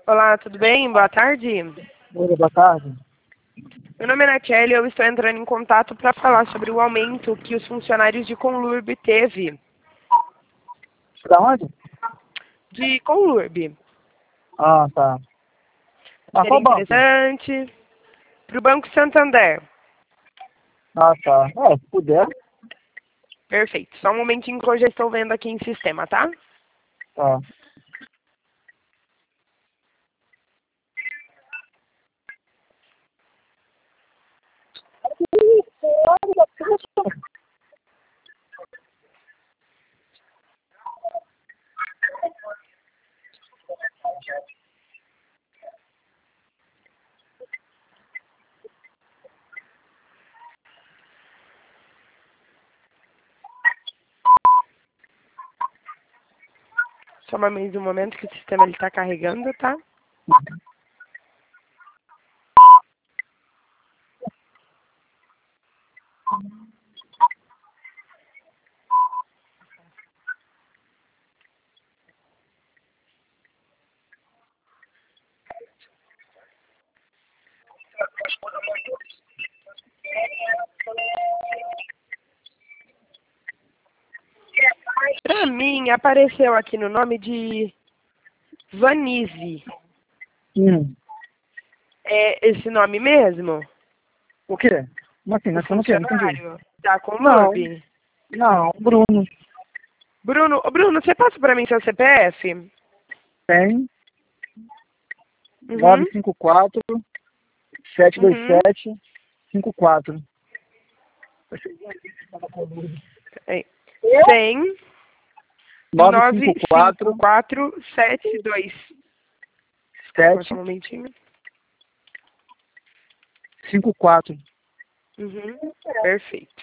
Olá, tudo bem? Boa tarde. Oi, boa tarde. Meu nome é Natiele e eu estou entrando em contato para falar sobre o aumento que os funcionários de Conlurb teve. Da onde? De Conlurb. Ah, tá. Ah, Seria qual banco? interessante. Para o Banco Santander. Ah, tá. Se puder. Perfeito. Só um momentinho que eu já estou vendo aqui em sistema, tá? Tá. Só mais um momento que o sistema está carregando, tá? Para mim, apareceu aqui no nome de Vanise. É esse nome mesmo? O quê? Como assim? O Eu não sei, não entendi. funcionário da Não, Conlurb? não, Bruno. Bruno, você passa para mim seu CPF? Tem Uhum. 954 Uhum. 727 54. É. 100 954 954 72. Só um 7 momentinho. 54. Uhum. Perfeito.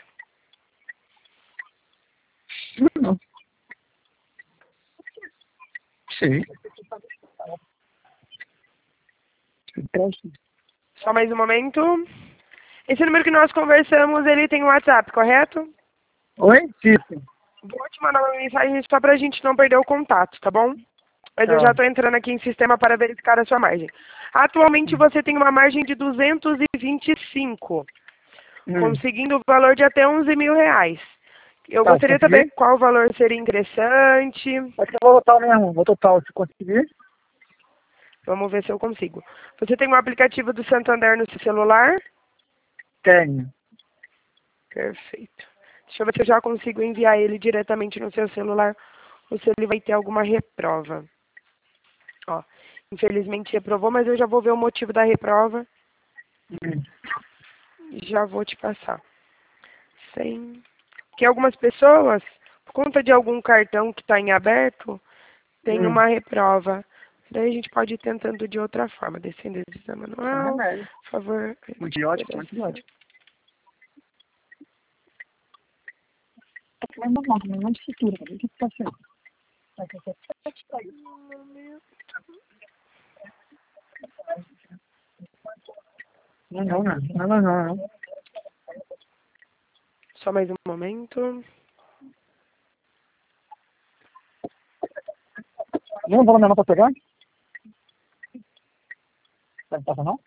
Não. Sim. Só mais um momento. Esse número que nós conversamos, ele tem um WhatsApp, correto? Oi? Isso. Vou te mandar uma mensagem só para a gente não perder o contato, tá bom? Mas eu já Tá. estou entrando aqui em sistema para verificar a sua margem. Atualmente você tem uma margem de 225, conseguindo o valor de até 11 mil reais. Eu Tá, se gostaria de saber conseguir. qual valor seria interessante. Acho que eu vou total mesmo. Vou total, se conseguir. Vamos ver se eu consigo. Você tem um aplicativo do Santander no seu celular? Tenho. Perfeito. Deixa eu ver se eu já consigo enviar ele diretamente no seu celular ou se ele vai ter alguma reprova. Ó, infelizmente reprovou, mas eu já vou ver o motivo da reprova e já vou te passar. Sem... Porque algumas pessoas, por conta de algum cartão que está em aberto, tem uma reprova. Daí a gente pode ir tentando de outra forma. Descendo esse exame manual, por favor. Antibiótico, antibiótico. Mas não de estrutura, o que está sendo? Não. Só mais um momento. Não vou na mão para pegar? Não passa não?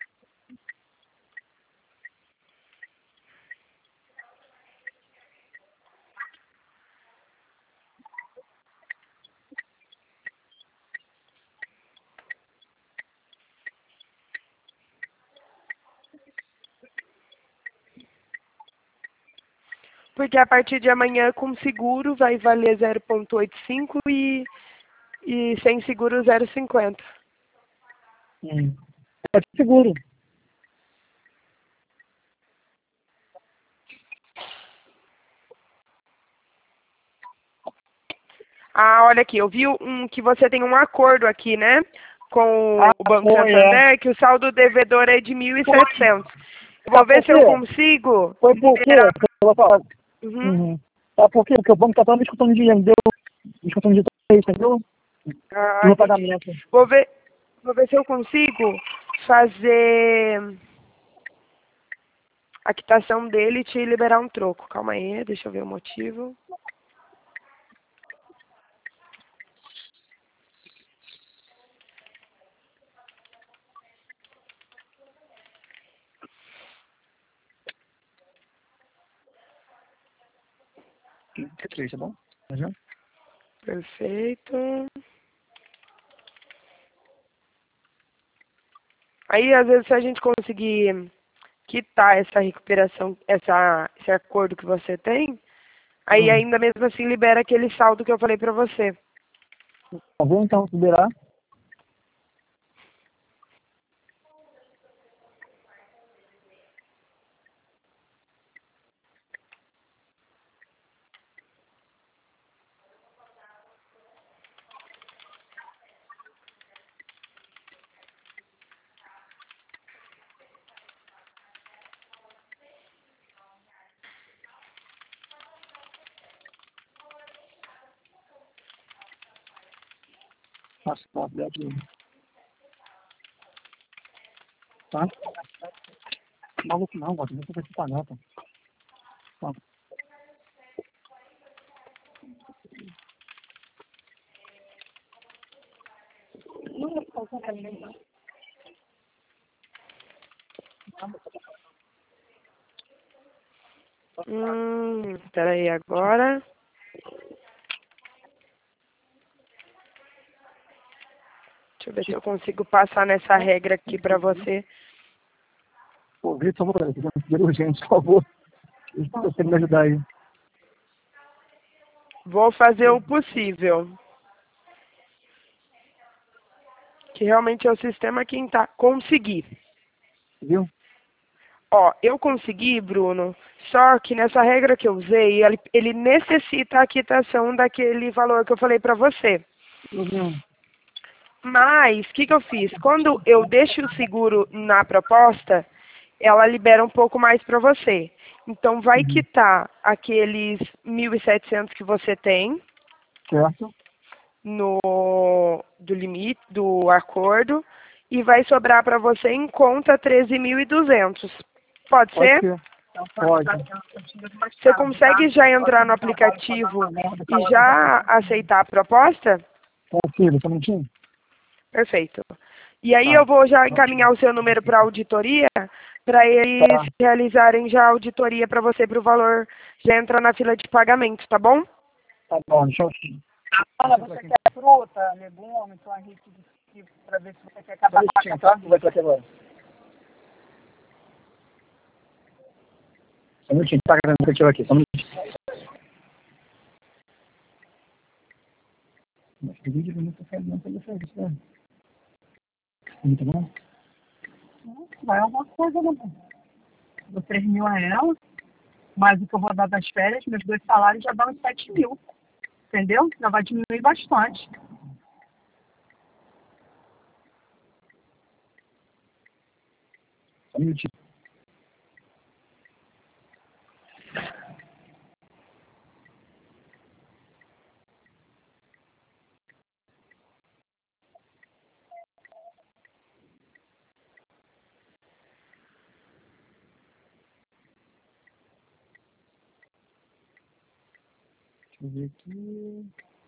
Porque a partir de amanhã, com seguro, vai valer 0,85 e sem seguro 0,50. É seguro. Ah, olha aqui, eu vi que você tem um acordo aqui, né? Com Ah, o Banco foi, Santander, que o saldo devedor é de 1.700. Eu vou Sabe ver por se eu quê? consigo Foi por quê? liberar. Eu vou falar. Uhum. Sabe por quê? Porque o banco está me escutando dinheiro, deu? Me escutando de três, entendeu? Ah, No entendi. pagamento. Vou ver, vou ver se eu consigo fazer a quitação dele e te liberar um troco. Calma aí, deixa eu ver o motivo. 3, tá bom? Já? Perfeito. Aí, às vezes, se a gente conseguir quitar essa recuperação, esse acordo que você tem, aí ainda mesmo assim libera aquele saldo que eu falei para você. Tá bom, então, liberar. Nossa, tá, tá? Maluco não, bota, não vai pagar, tá? Tá. Peraí, agora. Deixa eu ver se eu consigo passar nessa regra aqui para você. Pô, grito, só vou para aqui, primeiro urgente, por favor. Você me ajudar aí. Vou fazer o possível. Que realmente é o sistema quem tá. Consegui. Viu? Ó, eu consegui, Bruno, só que nessa regra que eu usei, ele necessita a quitação daquele valor que eu falei para você. Mas, o que eu fiz? Quando eu deixo o seguro na proposta, ela libera um pouco mais para você. Então, vai quitar aqueles 1.700 que você tem Certo. do limite, do acordo, e vai sobrar para você em conta 13.200. Pode ser? Pode. Você consegue já entrar no aplicativo e já aceitar a proposta? Consigo, só um minutinho. Perfeito. E aí eu vou já encaminhar o seu número para a auditoria, para eles realizarem já a auditoria para você, para o valor já entrar na fila de pagamento, tá bom? Tá bom, deixa eu... Olha, você quer fruta, legumes, então a gente decide para ver se você quer acabar com a tá? Vai pra aqui agora. Só um minutinho, tá gravando o aplicativo aqui, só um minutinho. Mas que vídeo não tá fazendo, não tá fazendo, né? Muito bom. vai alguma coisa, né? Dou 3 mil a ela, mas o que eu vou dar das férias, meus 2 salários já dão uns 7 mil. Entendeu? Já vai diminuir bastante. Só um minutinho. Deixa eu ver aqui.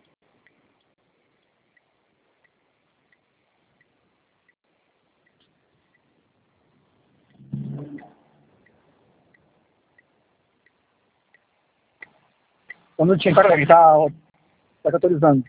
Só um minutinho, tá autorizando.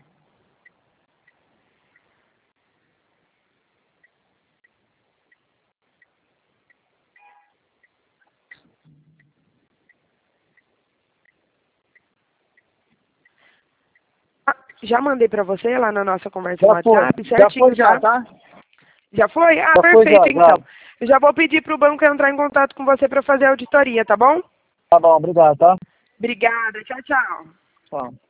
Já mandei para você lá na nossa conversa no Já foi, WhatsApp, certinho já. tá? Já foi? Ah, Já foi, perfeito, já. então. Eu já vou pedir para o banco entrar em contato com você para fazer a auditoria, tá bom? Tá bom, obrigado, tá? Obrigada, tchau, tchau. Tchau.